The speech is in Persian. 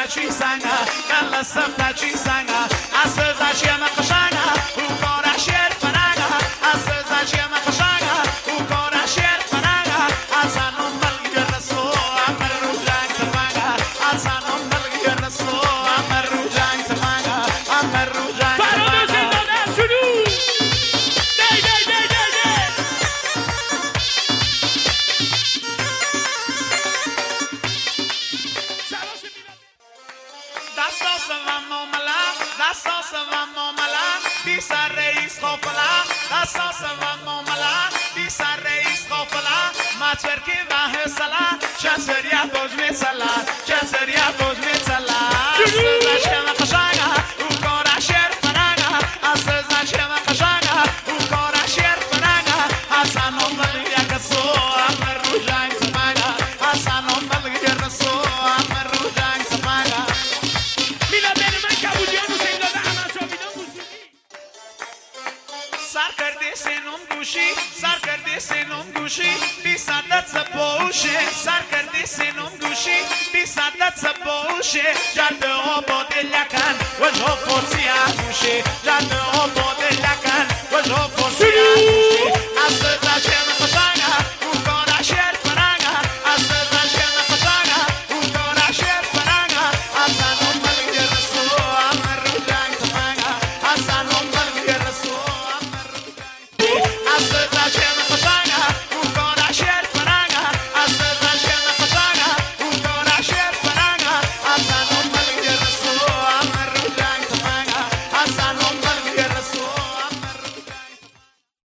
تاچی سنگا گل سب تاچی سنگا از زاچی مخشانگا او کارا شیر فناگا از زاچی مخشانگا او کارا شیر فناگا از انم بلگی رسو امر رو جنگ تفنگا از انم بلگی رسو امر رو جنگ تفنگا امر رو جنگ فراموش دادن شروع دی دی دی دی دی دستاس و معامله دستاس و معامله بی سر رئیس قافله دستاس و معامله بی سر رئیس قافله ماتور کی به حوصله چسریا بوج میسلا چسریا بوج میسلا سزاش کم قشنگه او کارا شیر فناگه سزاش کم قشنگه او کارا شیر فناگه حسن بلگی کسو امر رو جنگ تفنگه حسن بلگی رسو امر رو جنگ تفنگه سر کرده سینم گوشی سر کرده سینم گوشی بی صدت سبوشه سر کرده سینم گوشی بی صدت سبوشه جاده آباد لکن وجه فرسی گوشه جاده آباد لکن وجه فرسی گوشه